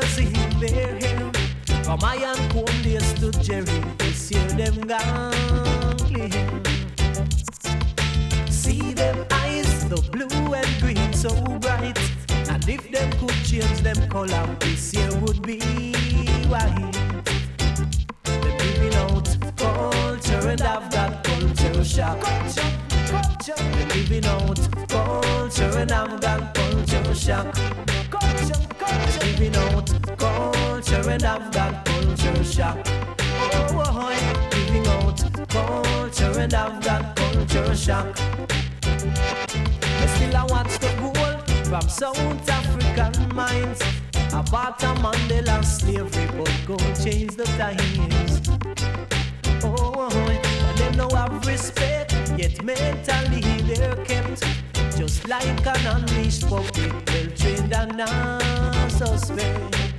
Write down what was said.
colors in their hair. From iron comb days to Jerry, this year them gone clear. See them eyes, the blue and green so bright. And if them could change them color, this year would be white. They're giving out culture and I've got culture shock. They're giving out culture and I've got culture shock. They're giving out culture and I've got culture shock. Oh, giving out culture and I've got culture shock. But still I watch the gold from South African minds. Apartheid, Mandela, slavery, but go change the times. Oh, but them no have respect, yet mentally they're kept just like an unleashed puppet, well trained and not suspect.